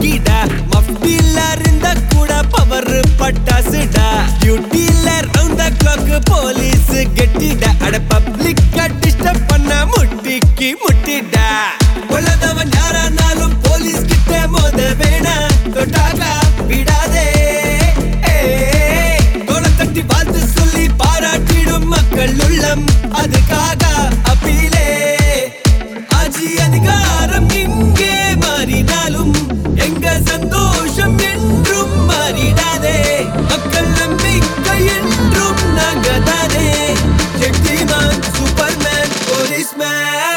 ராக்கிடா மஃப்டில இருந்த கூட பவர் பட்டாசுடா டியூட்டில ரவுண்ட் த கிளாக் போலீஸ் கெட்டிடா அட பப்ளிக்க டிஸ்டர்ப் பண்ண முட்டிக்கு முட்டிடா உள்ளதவன் யாரானாலும் போலீஸ் கிட்ட மோத வேணா தொட்டாக விடாதே தோள தட்டி வாழ்த்து சொல்லி பாராட்டிடும் மக்கள் உள்ளம் அதுக்காக அப்பீலே ஆட்சி அதிகாரம் இங்கே மாறினாலும் எங்க சந்தோஷம் என்றும் மாறிடாதே மக்கள் நம்பிக்கை என்றும் நாங்க தானே சக்திமான் சூப்பர்மேன் போலீஸ்மேன்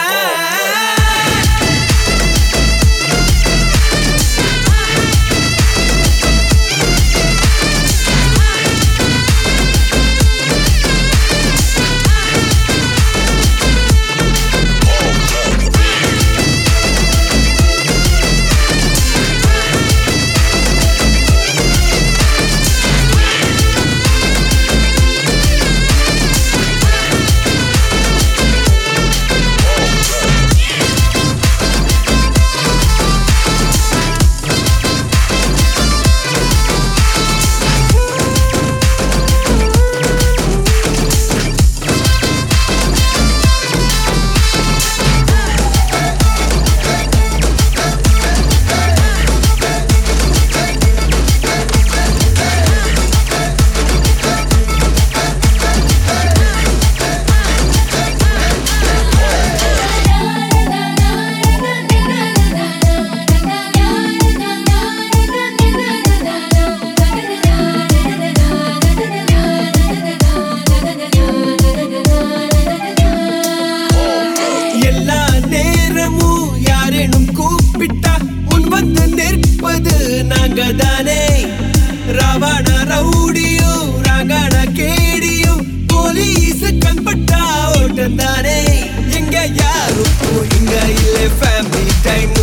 நாங்கதானே ராவண ரவுடியோ ராங்கண கேடியோ போலீஸ் கண்பட்டா ஓட்டந்தானே எங்க யாரும் இங்க இல்ல ஃபேமிலி டைம்